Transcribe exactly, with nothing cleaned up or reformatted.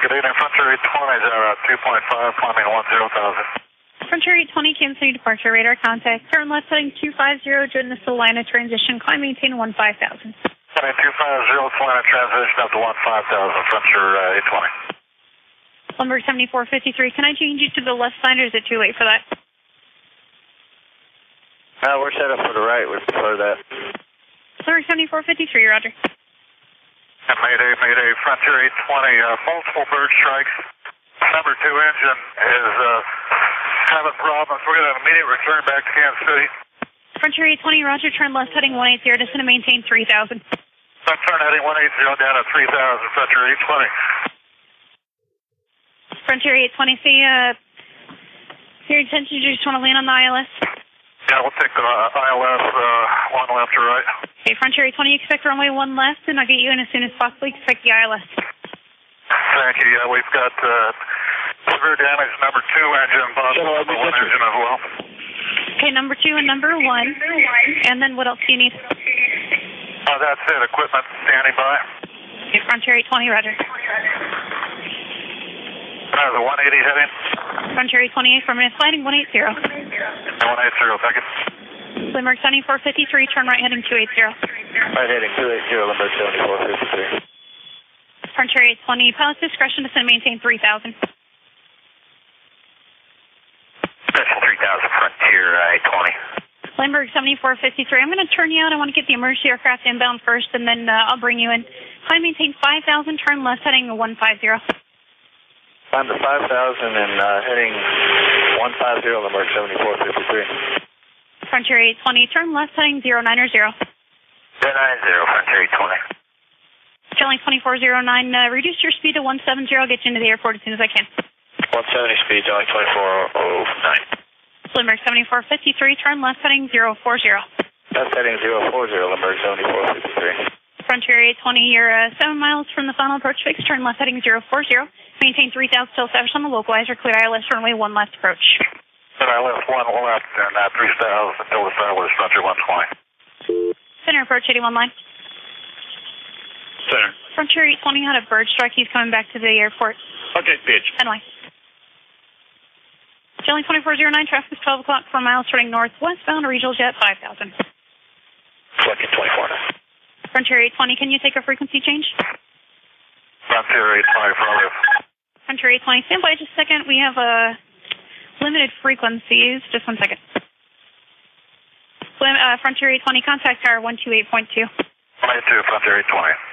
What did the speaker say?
Good evening, Frontier eight twenty, uh, two point five, climbing one zero thousand. Frontier eight twenty, Kansas City departure, radar contact. Turn left heading two five zero, join the Salina transition, climb maintain one five thousand. Heading two five zero, Salina transition up to one five thousand, Frontier uh, eight twenty. Lumber seventy-four fifty-three, can I change you to the left side or is it too late for that? No, we're set up for the right, we prefer that. Lumber seventy-four fifty-three, roger. Mayday, Mayday, Frontier eight twenty, uh, multiple bird strikes. Number two engine is uh, having problems. We're going to immediately return back to Kansas City. Frontier eight twenty, roger, turn left heading one eighty, descend to maintain three thousand. Left turn heading one eighty down to three thousand, Frontier eight twenty. Frontier eight twenty, see, uh, your intention, you just want to land on the I L S? Yeah, we'll take the uh, I L S uh, one left or right. Okay, Frontier eight twenty, expect runway one left, and I'll get you in as soon as possible. Expect the I L S. Thank you. Yeah, we've got uh, severe damage number two engine, possible number one engine as well. Okay, number two and number one. And then what else do you need? Uh, that's it. Equipment standing by. Okay, Frontier eight twenty, roger. Uh, the one eighty heading. Frontier eight twenty-eight, four minutes sliding, one eighty. one eighty, thank you. Limerick seventy-four fifty-three, turn right heading two eighty. Right heading two eighty, Limerick seventy-four fifty-three. Frontier eight twenty, pilot's discretion to send maintain three thousand. Special three thousand, Frontier eight twenty. Limerick seventy-four fifty-three, I'm going to turn you out. I want to get the emergency aircraft inbound first, and then uh, I'll bring you in. Climb maintain five thousand, turn left heading one five zero. Climb to five thousand and uh, heading one five zero, Limerick seventy-four fifty-three. Frontier eight twenty, turn left heading zero nine zero. zero nine zero, Frontier eight twenty. Gelling twenty-four oh nine, uh, reduce your speed to one seventy. I'll get you into the airport as soon as I can. one seventy speed, Gelling twenty-four oh nine. Limerick seventy-four fifty-three, turn left heading zero four zero. Left heading zero four zero, Limerick seventy-four fifty-three. Frontier eight twenty, you're uh, seven miles from the final approach fix, turn left heading zero four zero. Maintain three thousand till establish on the localizer, clear I L S runway one left approach. Clear I L S one left and uh, three thousand until established, Frontier one twenty. Center approach eighty-one line. Center. Frontier eight twenty had a bird strike. He's coming back to the airport. Okay, pitch. Anyway. Gelling twenty-four oh nine, traffic is twelve o'clock, four miles turning northwestbound, regional jet five thousand. Flicking twenty-four nine. Frontier eight twenty, can you take a frequency change? Frontier eight twenty, affirmative. Frontier eight twenty, stand by just a second. We have uh, limited frequencies. Just one second. Uh, Frontier eight twenty, contact tower one two eight point two. one eight two, Frontier eight twenty.